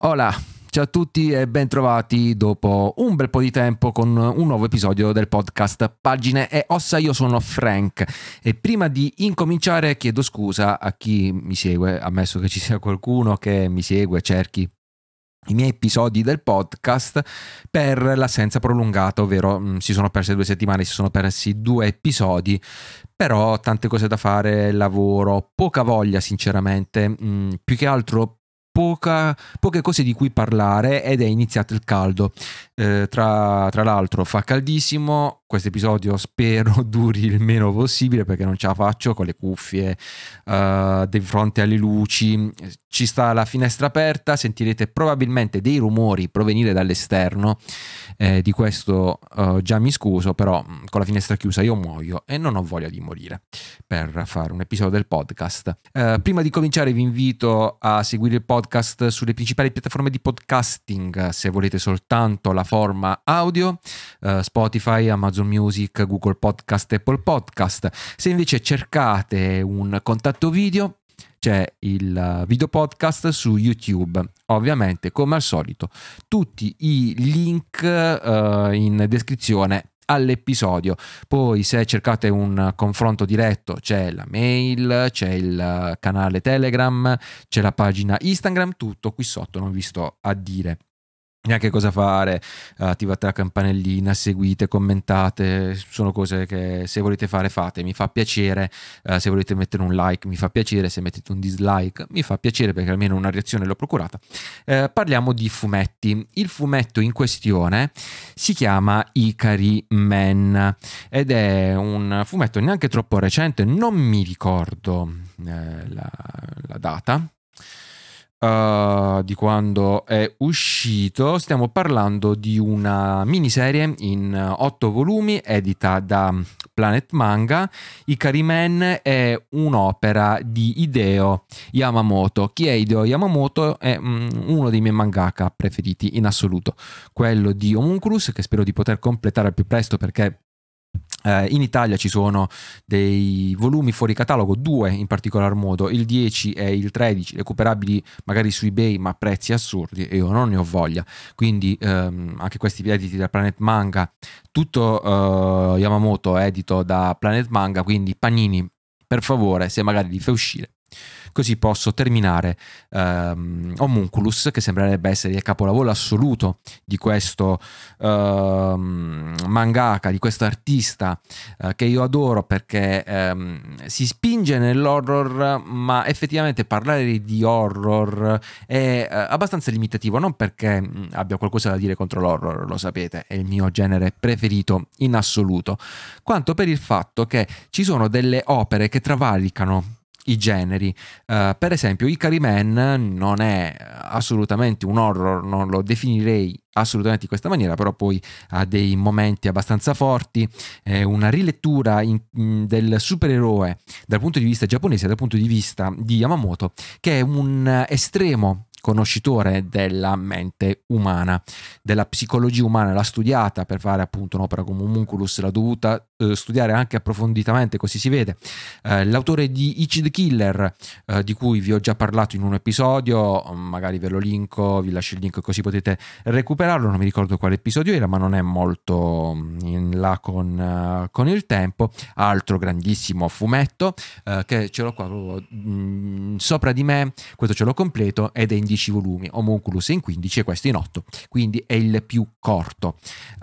Hola, ciao a tutti e bentrovati dopo un bel po' di tempo con un nuovo episodio del podcast Pagine e Ossa. Io sono Frank e prima di incominciare chiedo scusa a chi mi segue, ammesso che ci sia qualcuno che mi segue e cerchi i miei episodi del podcast per l'assenza prolungata, ovvero si sono perse 2 settimane, si sono persi 2 episodi, però tante cose da fare, lavoro, poca voglia sinceramente, più che altro poche cose di cui parlare ed è iniziato il caldo. Tra l'altro fa caldissimo, questo episodio spero duri il meno possibile perché non ce la faccio con le cuffie di fronte alle luci. Ci sta la finestra aperta, sentirete probabilmente dei rumori provenire dall'esterno, di questo già mi scuso, però con la finestra chiusa io muoio e non ho voglia di morire per fare un episodio del podcast. Prima di cominciare vi invito a seguire il podcast sulle principali piattaforme di podcasting se volete soltanto la forma audio, Spotify, Amazon Music, Google Podcast, Apple Podcast. Se invece cercate un contatto video c'è il video podcast su YouTube, ovviamente come al solito tutti i link in descrizione all'episodio. Poi se cercate un confronto diretto c'è la mail, c'è il canale Telegram, c'è la pagina Instagram, tutto qui sotto, non vi sto a dire neanche cosa fare. Attivate la campanellina, seguite, commentate, sono cose che se volete fare fate, mi fa piacere. Se volete mettere un like mi fa piacere, se mettete un dislike mi fa piacere perché almeno una reazione l'ho procurata. Parliamo di fumetti. Il fumetto in questione si chiama Ikari Man ed è un fumetto neanche troppo recente, non mi ricordo la data di quando è uscito. Stiamo parlando di una miniserie in 8 volumi edita da Planet Manga. Ikari Man è un'opera di Hideo Yamamoto. Chi è Hideo Yamamoto? È uno dei miei mangaka preferiti in assoluto, quello di Homunculus, che spero di poter completare al più presto perché in Italia ci sono dei volumi fuori catalogo, 2 in particolar modo, il 10 e il 13, recuperabili magari su eBay ma a prezzi assurdi e io non ne ho voglia, quindi anche questi editi da Planet Manga, tutto Yamamoto edito da Planet Manga, quindi Panini, per favore, se magari li fai uscire, così posso terminare Homunculus, che sembrerebbe essere il capolavoro assoluto di questo mangaka, di questo artista che io adoro perché si spinge nell'horror, ma effettivamente parlare di horror è abbastanza limitativo, non perché abbia qualcosa da dire contro l'horror, lo sapete, è il mio genere preferito in assoluto, quanto per il fatto che ci sono delle opere che travalicano i generi. Per esempio Ikari Man non è assolutamente un horror, non lo definirei assolutamente in questa maniera, però poi ha dei momenti abbastanza forti, è una rilettura del supereroe dal punto di vista giapponese, dal punto di vista di Yamamoto, che è un estremo conoscitore della mente umana, della psicologia umana, l'ha studiata per fare appunto un'opera come Homunculus, l'ha dovuta studiare anche approfonditamente, così si vede. L'autore di Ichi the Killer, di cui vi ho già parlato in un episodio, magari ve lo linko, vi lascio il link così potete recuperarlo, non mi ricordo quale episodio era, ma non è molto in là con il tempo. Altro grandissimo fumetto che ce l'ho qua sopra di me, questo ce l'ho completo ed è in 10 volumi, Homunculus è in 15 e questo in 8, quindi è il più corto.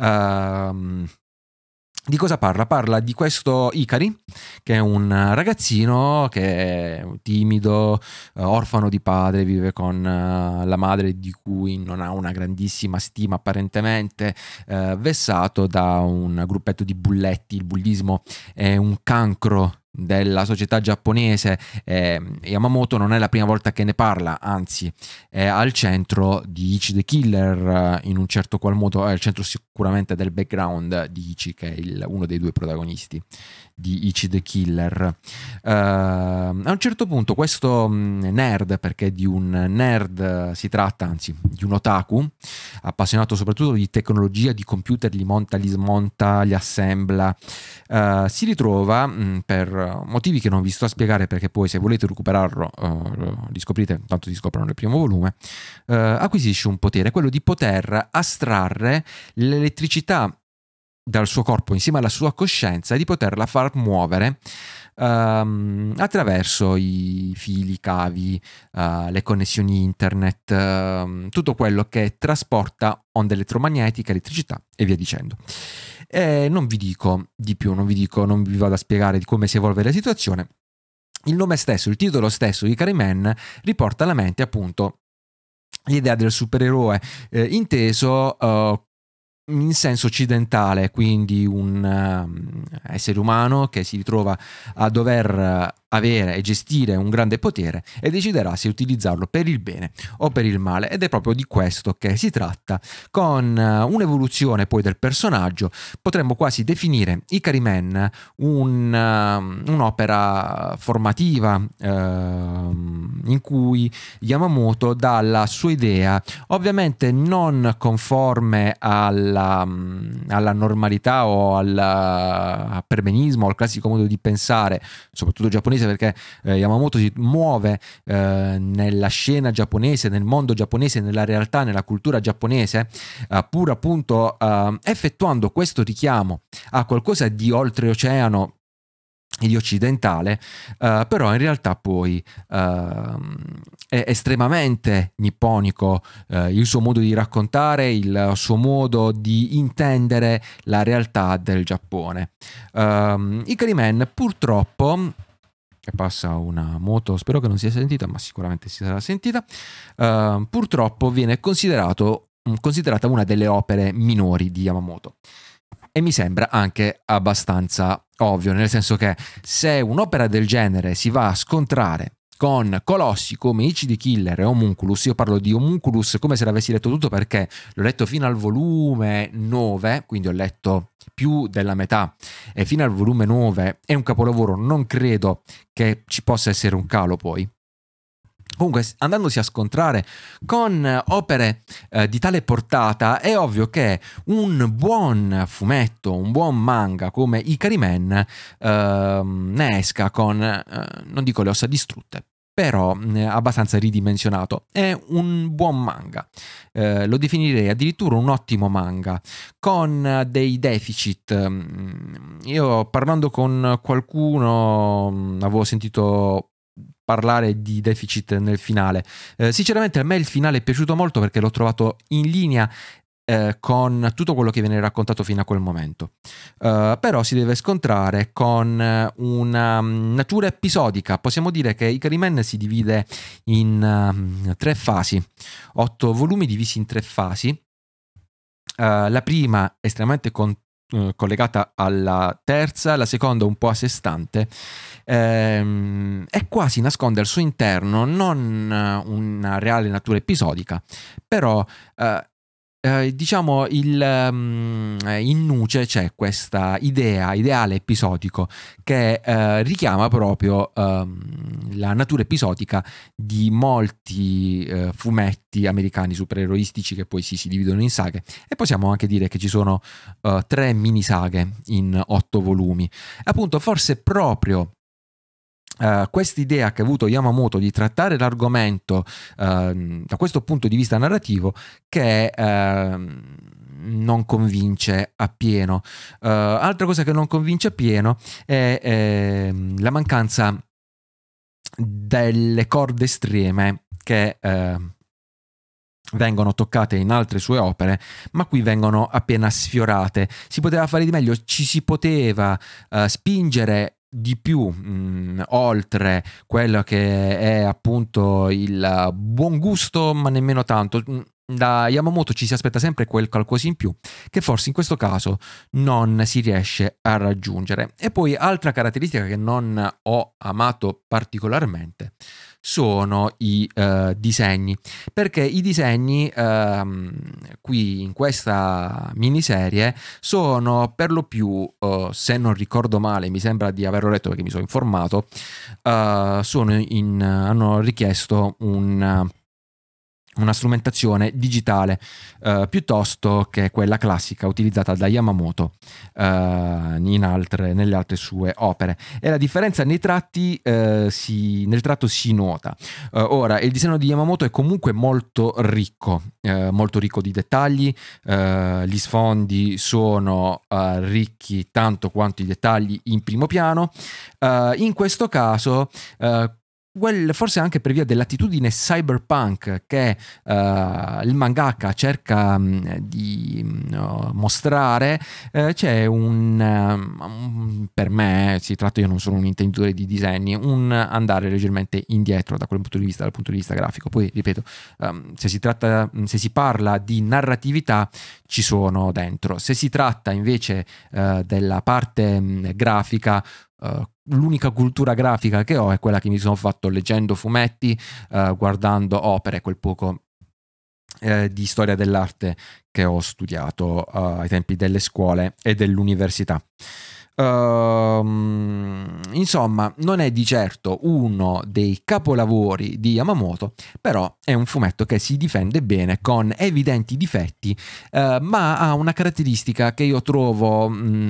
Di cosa parla? Parla di questo Ikari, che è un ragazzino che è timido, orfano di padre, vive con la madre di cui non ha una grandissima stima apparentemente, vessato da un gruppetto di bulletti. Il bullismo è un cancro della società giapponese. Yamamoto non è la prima volta che ne parla, anzi è al centro di Ichi the Killer, in un certo qual modo è al centro sicuramente del background di Ichi, che è uno dei 2 protagonisti di Ichi the Killer. A un certo punto questo nerd, perché di un nerd si tratta, anzi di un otaku, appassionato soprattutto di tecnologia, di computer, li monta, li smonta, li assembla, si ritrova, per motivi che non vi sto a spiegare, perché poi se volete recuperarlo li scoprite, tanto si scoprono nel primo volume, acquisisce un potere, quello di poter astrarre l'elettricità dal suo corpo insieme alla sua coscienza e di poterla far muovere attraverso i fili, i cavi, le connessioni internet, tutto quello che trasporta onde elettromagnetiche, elettricità e via dicendo. Non vi dico di più, non vi vado a spiegare di come si evolve la situazione. Il nome stesso, il titolo stesso di Ikari Man riporta alla mente appunto l'idea del supereroe inteso in senso occidentale, quindi un essere umano che si ritrova a dover avere e gestire un grande potere e deciderà se utilizzarlo per il bene o per il male, ed è proprio di questo che si tratta, con un'evoluzione poi del personaggio. Potremmo quasi definire Ikari Man un'opera formativa in cui Yamamoto dà la sua idea, ovviamente non conforme alla normalità o al perbenismo, al classico modo di pensare, soprattutto giapponese, perché Yamamoto si muove nella scena giapponese, nel mondo giapponese, nella realtà, nella cultura giapponese, pur appunto effettuando questo richiamo a qualcosa di oltreoceano e di occidentale, però in realtà poi è estremamente nipponico il suo modo di raccontare, il suo modo di intendere la realtà del Giappone. Ikari Man purtroppo, che passa una moto, spero che non sia sentita, ma sicuramente si sarà sentita, purtroppo viene considerata una delle opere minori di Yamamoto. E mi sembra anche abbastanza ovvio, nel senso che se un'opera del genere si va a scontrare con colossi come Ichi the Killer e Homunculus, io parlo di Homunculus come se l'avessi letto tutto, perché l'ho letto fino al volume 9, quindi ho letto più della metà, e fino al volume 9 è un capolavoro, non credo che ci possa essere un calo poi. Comunque, andandosi a scontrare con opere di tale portata, è ovvio che un buon fumetto, un buon manga come Ikari Man ne esca con, non dico le ossa distrutte, però abbastanza ridimensionato. È un buon manga, lo definirei addirittura un ottimo manga, con dei deficit. Io, parlando con qualcuno, avevo sentito parlare di deficit nel finale. Sinceramente a me il finale è piaciuto molto, perché l'ho trovato in linea con tutto quello che viene raccontato fino a quel momento. Però si deve scontrare con una natura episodica. Possiamo dire che Ikari Man si divide in 3 fasi, 8 volumi divisi in 3 fasi. La prima estremamente collegata alla terza, la seconda un po' a sé stante, e quasi nasconde al suo interno non una reale natura episodica, però diciamo in nuce c'è questa ideale episodico che richiama proprio la natura episodica di molti fumetti americani supereroistici, che poi si dividono in saghe, e possiamo anche dire che ci sono 3 mini saghe in 8 volumi. Appunto, forse proprio quest'idea che ha avuto Yamamoto di trattare l'argomento da questo punto di vista narrativo, che non convince appieno. Altra cosa che non convince appieno è la mancanza delle corde estreme che vengono toccate in altre sue opere, ma qui vengono appena sfiorate. Si poteva fare di meglio, ci si poteva spingere di più oltre quello che è appunto il buon gusto, ma nemmeno tanto. Da Yamamoto ci si aspetta sempre quel qualcosa in più, che forse in questo caso non si riesce a raggiungere. E poi altra caratteristica che non ho amato particolarmente sono i disegni, perché i disegni qui in questa miniserie sono per lo più, se non ricordo male, mi sembra di averlo letto perché mi sono informato, hanno richiesto un una strumentazione digitale piuttosto che quella classica utilizzata da Yamamoto nelle altre sue opere, e la differenza nei tratti nel tratto si nota. Ora, il disegno di Yamamoto è comunque molto ricco di dettagli, gli sfondi sono ricchi tanto quanto i dettagli in primo piano. In questo caso forse anche per via dell'attitudine cyberpunk che il mangaka cerca di mostrare, c'è per me, si tratta, io non sono un intenditore di disegni, un andare leggermente indietro dal punto di vista grafico. Poi ripeto, se si parla di narratività ci sono dentro, se si tratta invece della parte grafica, l'unica cultura grafica che ho è quella che mi sono fatto leggendo fumetti, guardando opere, quel poco di storia dell'arte che ho studiato ai tempi delle scuole e dell'università. Insomma, non è di certo uno dei capolavori di Yamamoto, però è un fumetto che si difende bene con evidenti difetti, ma ha una caratteristica che io trovo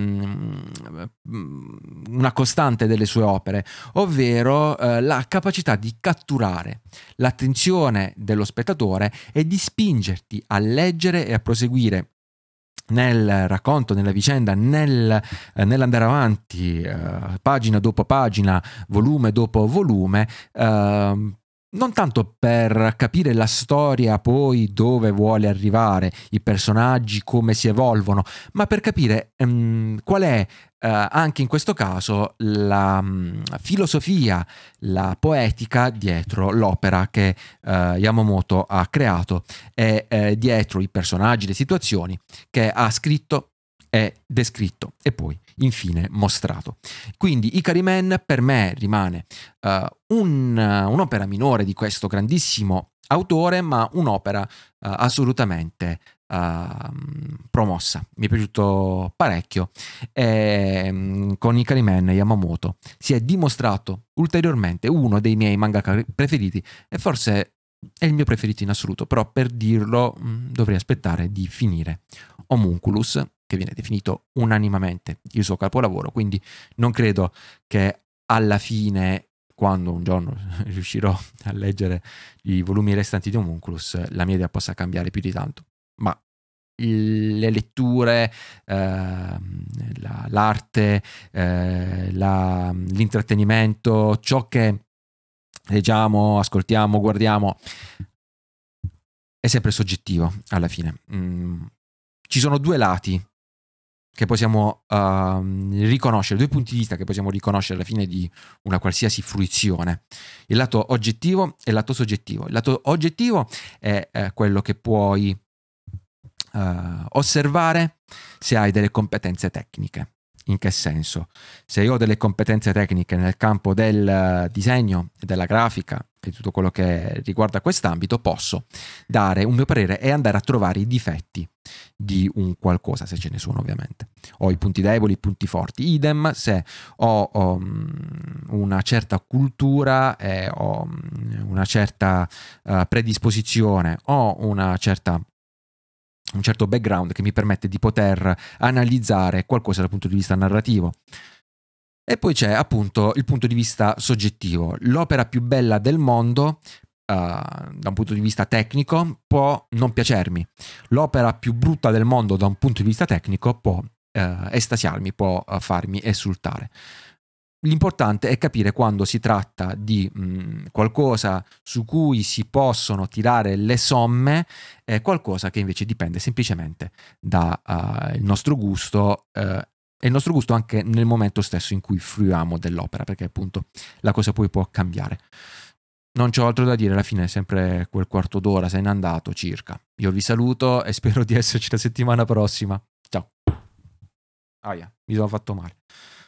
una costante delle sue opere, ovvero la capacità di catturare l'attenzione dello spettatore e di spingerti a leggere e a proseguire nel racconto, nella vicenda, nell'andare avanti pagina dopo pagina, volume dopo volume, non tanto per capire la storia poi dove vuole arrivare, i personaggi come si evolvono, ma per capire qual è anche in questo caso la filosofia, la poetica dietro l'opera che Yamamoto ha creato e dietro i personaggi, le situazioni che ha scritto e descritto e poi infine mostrato. Quindi Ikari Man per me rimane un'opera minore di questo grandissimo autore, ma un'opera assolutamente promossa. Mi è piaciuto parecchio e con Ikari Man Yamamoto si è dimostrato ulteriormente uno dei miei mangaka preferiti, e forse è il mio preferito in assoluto, però per dirlo dovrei aspettare di finire Homunculus, che viene definito unanimamente il suo capolavoro, quindi non credo che alla fine, quando un giorno riuscirò a leggere i volumi restanti di Homunculus, la mia idea possa cambiare più di tanto. Ma le letture, l'arte, l'intrattenimento, ciò che leggiamo, ascoltiamo, guardiamo, è sempre soggettivo alla fine. Ci sono due lati che possiamo riconoscere, due punti di vista che possiamo riconoscere alla fine di una qualsiasi fruizione: il lato oggettivo e il lato soggettivo. Il lato oggettivo è quello che puoi osservare se hai delle competenze tecniche. In che senso? Se io ho delle competenze tecniche nel campo del disegno, della grafica e tutto quello che riguarda quest'ambito, posso dare un mio parere e andare a trovare i difetti di un qualcosa, se ce ne sono ovviamente. Ho i punti deboli, i punti forti. Idem se ho una certa cultura, ho una certa predisposizione, ho un certo background che mi permette di poter analizzare qualcosa dal punto di vista narrativo. E poi c'è appunto il punto di vista soggettivo. L'opera più bella del mondo, da un punto di vista tecnico, può non piacermi. L'opera più brutta del mondo, da un punto di vista tecnico, può estasiarmi, può farmi esultare. L'importante è capire quando si tratta di qualcosa su cui si possono tirare le somme, qualcosa che invece dipende semplicemente dal nostro gusto, e il nostro gusto anche nel momento stesso in cui fruiamo dell'opera, perché appunto la cosa poi può cambiare. Non c'ho altro da dire, alla fine è sempre quel quarto d'ora se n'è andato circa. Io vi saluto e spero di esserci la settimana prossima. Ciao. Aia, mi sono fatto male.